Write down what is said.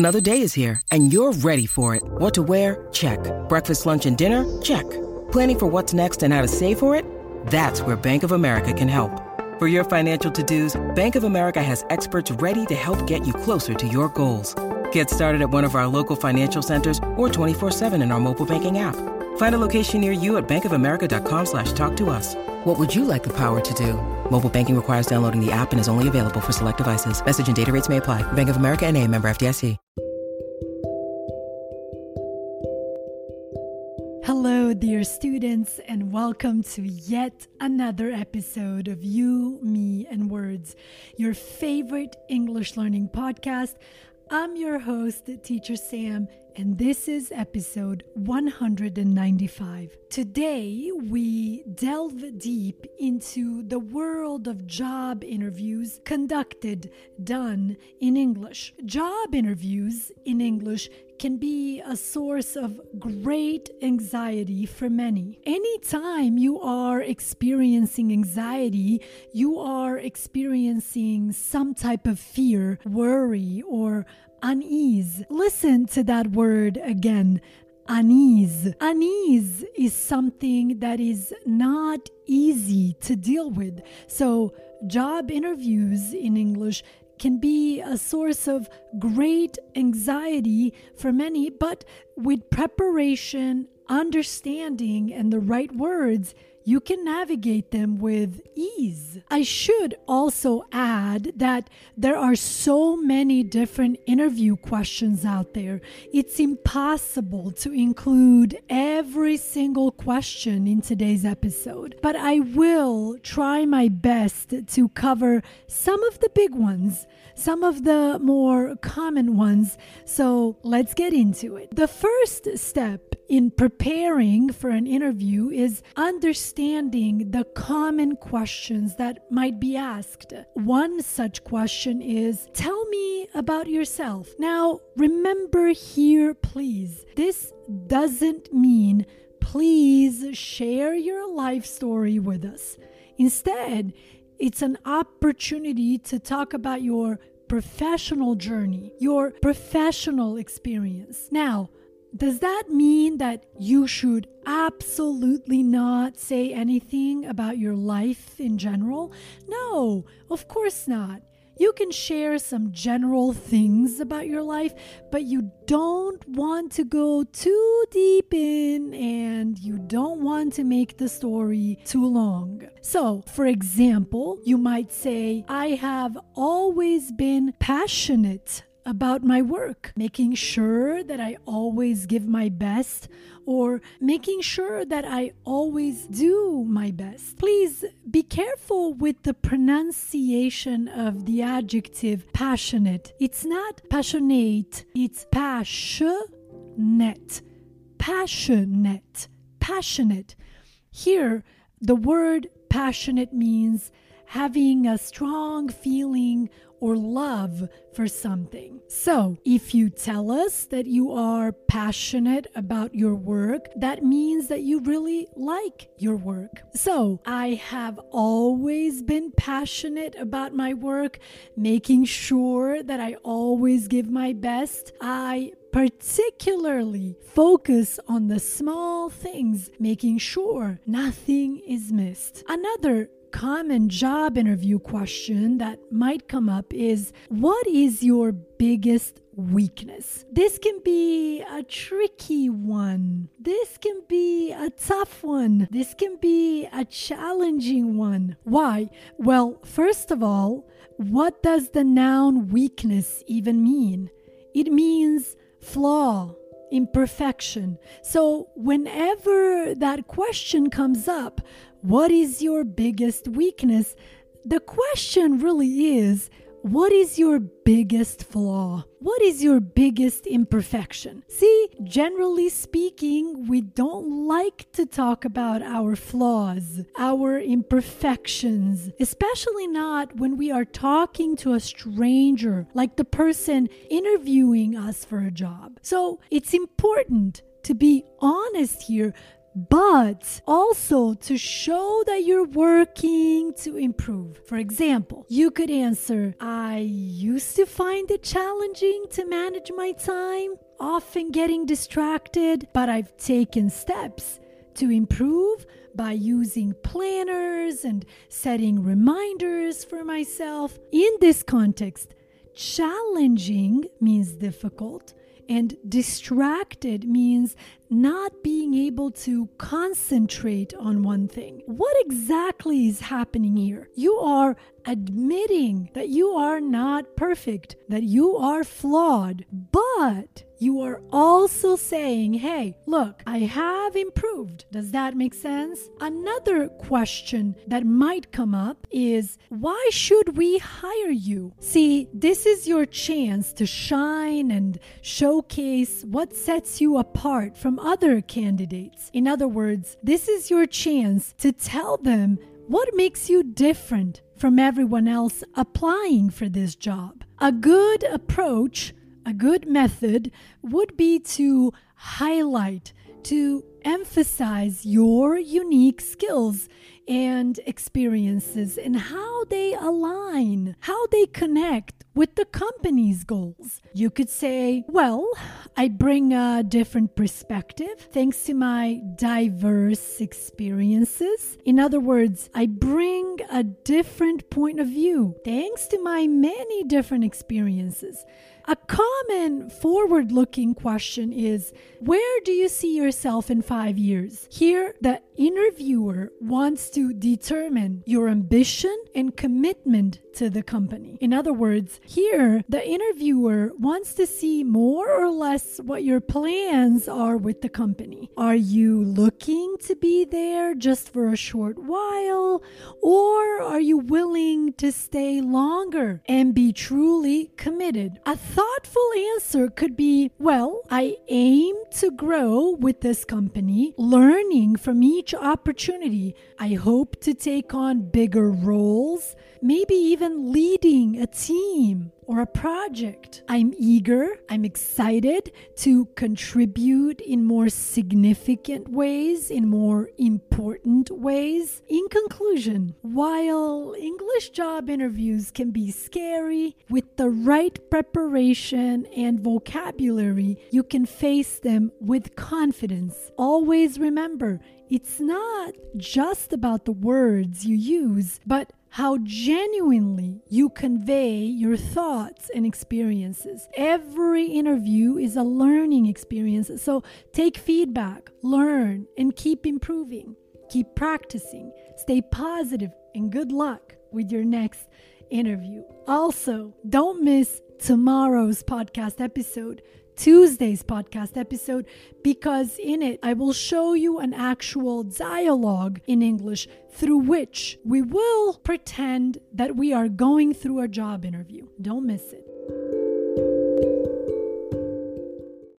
Another day is here, and you're ready for it. What to wear? Check. Breakfast, lunch, and dinner? Check. Planning for what's next and how to save for it? That's where Bank of America can help. For your financial to-dos, Bank of America has experts ready to help get you closer to your goals. Get started at one of our local financial centers or 24/7 in our mobile banking app. Find a location near you at bankofamerica.com/talktous. What would you like the power to do? Mobile banking requires downloading the app and is only available for select devices. Message and data rates may apply. Bank of America N.A., member FDIC. Hello, dear students, and welcome to yet another episode of You, Me, and Words, your favorite English learning podcast. I'm your host, Teacher Sam, and this is episode 195. Today, we delve deep into the world of job interviews done in English. Job interviews in English can be a source of great anxiety for many. Anytime you are experiencing anxiety, you are experiencing some type of fear, worry, or unease. Listen to that word again. Unease. Unease is something that is not easy to deal with. So, job interviews in English can be a source of great anxiety for many, but with preparation, understanding, and the right words, you can navigate them with ease. I should also add that there are so many different interview questions out there. It's impossible to include every single question in today's episode, but I will try my best to cover some of the big ones, some of the more common ones. So let's get into it. The first step in preparing for an interview is understanding the common questions that might be asked. One such question is, tell me about yourself. Now, remember here, please, this doesn't mean please share your life story with us. Instead, it's an opportunity to talk about your professional journey, your professional experience. Now, does that mean that you should absolutely not say anything about your life in general? No, of course not. You can share some general things about your life, but you don't want to go too deep in and you don't want to make the story too long. So, for example, you might say, I have always been passionate about my work, making sure that I always give my best, or making sure that I always do my best. Please be careful with the pronunciation of the adjective passionate. It's not passionate, it's passionate. Passionate. Passionate. Here, the word passionate means having a strong feeling or love for something. So, if you tell us that you are passionate about your work, that means that you really like your work. So, I have always been passionate about my work, making sure that I always give my best. I particularly focus on the small things, making sure nothing is missed. Another common job interview question that might come up is, what is your biggest weakness? This can be a tricky one. This can be a tough one. This can be a challenging one. Why? Well, first of all, what does the noun weakness even mean? It means flaw, imperfection. So whenever that question comes up, what is your biggest weakness? The question really is, what is your biggest flaw? What is your biggest imperfection? See, generally speaking, we don't like to talk about our flaws, our imperfections, especially not when we are talking to a stranger, like the person interviewing us for a job. So it's important to be honest here, but also to show that you're working to improve. For example, you could answer, I used to find it challenging to manage my time, often getting distracted, but I've taken steps to improve by using planners and setting reminders for myself. In this context, challenging means difficult, and distracted means not being able to concentrate on one thing. What exactly is happening here? You are admitting that you are not perfect, that you are flawed, but you are also saying, hey, look, I have improved. Does that make sense? Another question that might come up is, why should we hire you? See, this is your chance to shine and showcase what sets you apart from other candidates. In other words, this is your chance to tell them what makes you different from everyone else applying for this job. A good approach, a good method would be to highlight, to emphasize your unique skills and experiences and how they align, how they connect with the company's goals. You could say, well, I bring a different perspective thanks to my diverse experiences. In other words, I bring a different point of view thanks to my many different experiences. A common forward-looking question is, where do you see yourself in 5 years? Here, the interviewer wants to determine your ambition and commitment to the company. In other words, here, the interviewer wants to see more or less what your plans are with the company. Are you looking to be there just for a short while, or are you willing to stay longer and be truly committed? A thoughtful answer could be, well, I aim to grow with this company, learning from each opportunity. I hope to take on bigger roles, maybe even leading a team or a project. I'm eager, I'm excited to contribute in more significant ways, in more important ways. In conclusion, while English job interviews can be scary, with the right preparation and vocabulary, you can face them with confidence. Always remember, it's not just about the words you use, but how genuinely you convey your thoughts and experiences. Every interview is a learning experience, so take feedback, learn, and keep improving. Keep practicing, stay positive, and good luck with your next interview. Also, don't miss tomorrow's podcast episode, Tuesday's podcast episode, because in it I will show you an actual dialogue in English through which we will pretend that we are going through a job interview. Don't miss it.